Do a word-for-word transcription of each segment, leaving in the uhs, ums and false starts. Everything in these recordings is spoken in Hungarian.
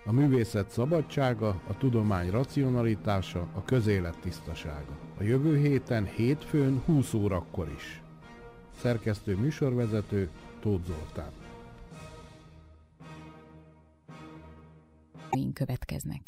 A művészet szabadsága, a tudomány racionalitása, a közélet tisztasága. A jövő héten hétfőn húsz órakor is. Szerkesztő műsorvezető Tóth Zoltán. Következnek.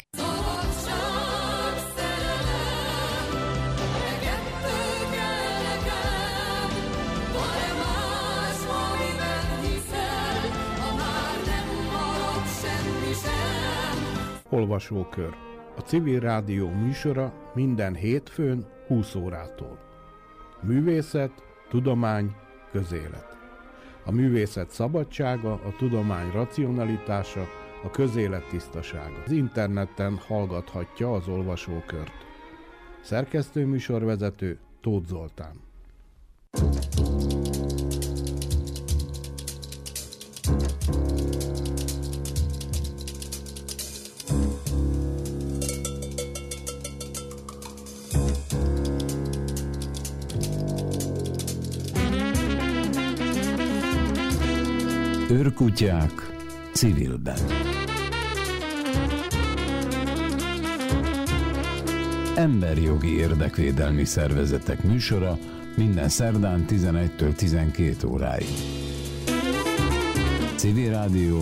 Olvasókör. A Civil Rádió műsora minden hétfőn húsz órától. Művészet, tudomány, közélet. A művészet szabadsága, a tudomány racionalitása, a közélet tisztasága. Az interneten hallgathatja az olvasókört. Szerkesztő műsorvezető Tóth Zoltán. Őrkutyák civilben. Emberjogi érdekvédelmi szervezetek műsora minden szerdán tizenegytől tizenkét óráig. Civil Rádió.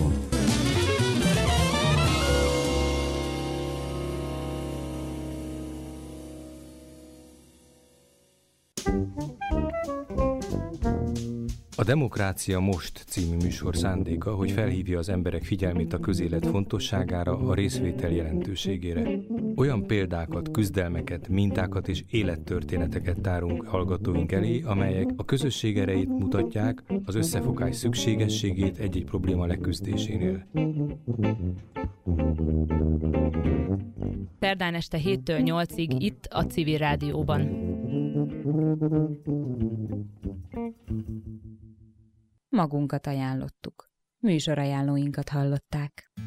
A Demokrácia Most című műsor szándéka, hogy felhívja az emberek figyelmét a közélet fontosságára, a részvétel jelentőségére. Olyan példákat, küzdelmeket, mintákat és élettörténeteket tárunk hallgatóink elé, amelyek a közösség erejét mutatják, az összefogás szükségességét egy-egy probléma leküzdésénél. Szerdán este héttől nyolcig itt a Civil Rádióban. Magunkat ajánlottuk. Műsorajánlóinkat hallották.